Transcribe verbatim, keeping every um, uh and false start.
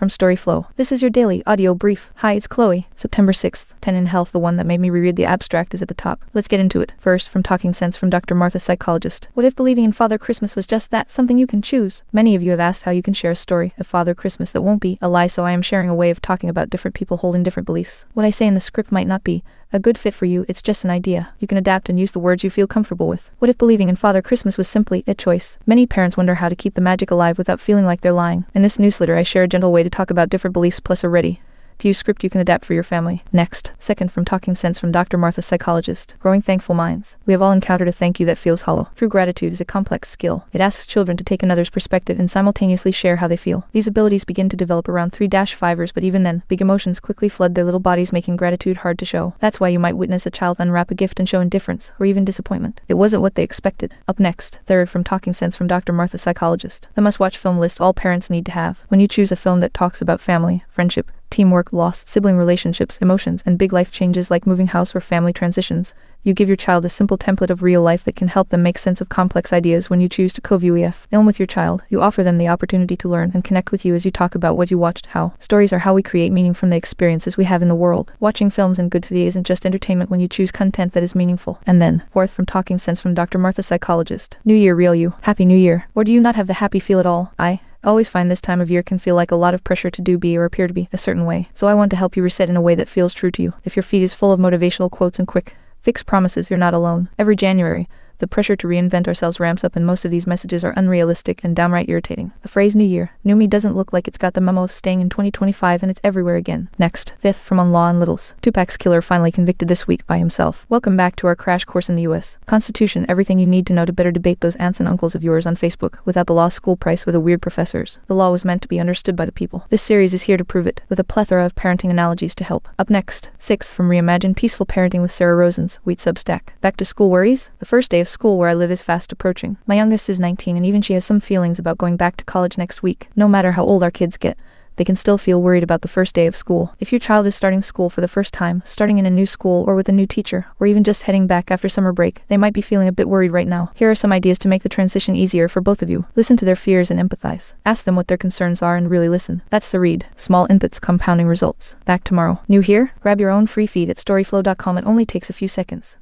from Storyflow. This is your daily audio brief. Hi, it's Chloe. September sixth, ten in Health. The one that made me reread the abstract is at the top. Let's get into it. First, from Talking Sense from Doctor Martha, psychologist. What if believing in Father Christmas was just that, something you can choose? Many of you have asked how you can share a story of Father Christmas that won't be a lie, so I am sharing a way of talking about different people holding different beliefs. What I say in the script might not be a good fit for you, it's just an idea. You can adapt and use the words you feel comfortable with. What if believing in Father Christmas was simply a choice? Many parents wonder how to keep the magic alive without feeling like they're lying. In this newsletter, I share a gentle way to talk about different beliefs plus a ready to use script you can adapt for your family. Next, second from Talking Sense from Doctor Martha, psychologist. Growing thankful minds. We have all encountered a thank you that feels hollow. True gratitude is a complex skill. It asks children to take another's perspective and simultaneously share how they feel. These abilities begin to develop around three to fivers, but even then, big emotions quickly flood their little bodies, making gratitude hard to show. That's why you might witness a child unwrap a gift and show indifference, or even disappointment. It wasn't what they expected. Up next, third from Talking Sense from Doctor Martha, psychologist. The must-watch film list all parents need to have. When you choose a film that talks about family, friendship, teamwork, loss, sibling relationships, emotions, and big life changes like moving house or family transitions, you give your child a simple template of real life that can help them make sense of complex ideas. When you choose to co-view a film with your child, you offer them the opportunity to learn and connect with you as you talk about what you watched. How stories are how we create meaning from the experiences we have in the world. Watching films and good today isn't just entertainment when you choose content that is meaningful. And then, fourth from Talking Sense from Doctor Martha, psychologist. New Year, real you. Happy New Year. Or do you not have the happy feel at all? I always find this time of year can feel like a lot of pressure to do, be, or appear to be a certain way. So I want to help you reset in a way that feels true to you. If your feed is full of motivational quotes and quick fix promises, you're not alone. Every January, the pressure to reinvent ourselves ramps up, and most of these messages are unrealistic and downright irritating. The phrase New Year, New Me doesn't look like it's got the memo of staying in twenty twenty-five, and it's everywhere again. Next, fifth from On Law and Littles. Tupac's killer finally convicted this week by himself. Welcome back to our crash course in the U S Constitution, everything you need to know to better debate those aunts and uncles of yours on Facebook without the law school price with the weird professors. The law was meant to be understood by the people. This series is here to prove it, with a plethora of parenting analogies to help. Up next, sixth from Reimagine Peaceful Parenting with Sarah Rosen's Wheat Substack. Back to school worries? The first day of school where I live is fast approaching. My youngest is nineteen, and even she has some feelings about going back to college next week. No matter how old our kids get, they can still feel worried about the first day of school. If your child is starting school for the first time, starting in a new school or with a new teacher, or even just heading back after summer break, they might be feeling a bit worried right now. Here are some ideas to make the transition easier for both of you. Listen to their fears and empathize. Ask them what their concerns are and really listen. That's the read. Small inputs, compounding results. Back tomorrow. New here? Grab your own free feed at storyflow dot com. It only takes a few seconds.